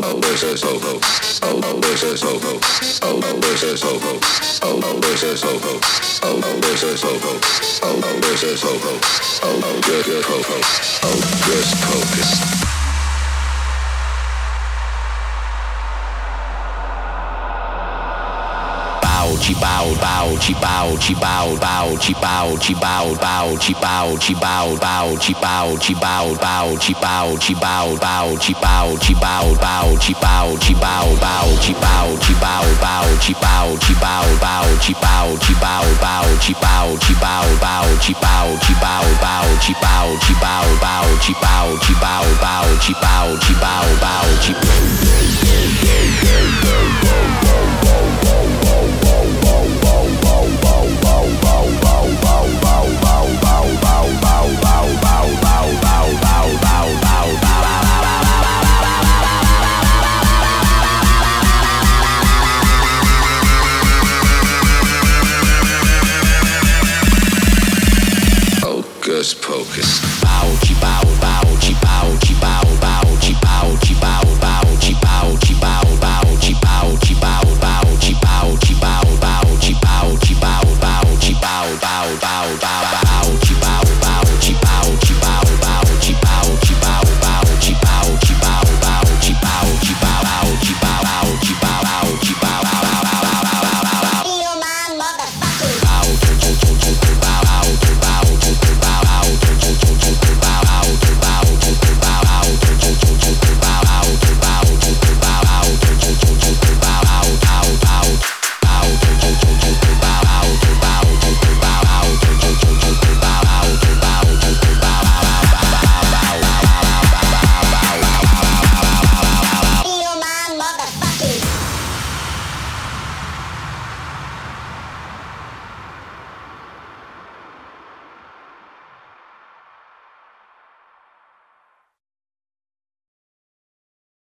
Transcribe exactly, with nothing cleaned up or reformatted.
delicious ho-ho, oh delicious ho-ho, oh delicious ho-ho, oh delicious ho-ho, oh delicious ho-ho, oh delicious ho-ho, oh good good ho-ho, oh good focus. Ci bao bao ci bao ci bao bao ci bao ci bao bao ci bao ci bao bao ci bao ci bao bao ci bao ci bao bao ci bao ci bao bao ci bao ci bao bao ci bao ci bao bao ci bao ci bao bao ci bao ci bao bao ci bao ci bao bao ci bao ci bao bao ci bao ci bao bao ci bao ci bao bao ci bao ci bao bao ci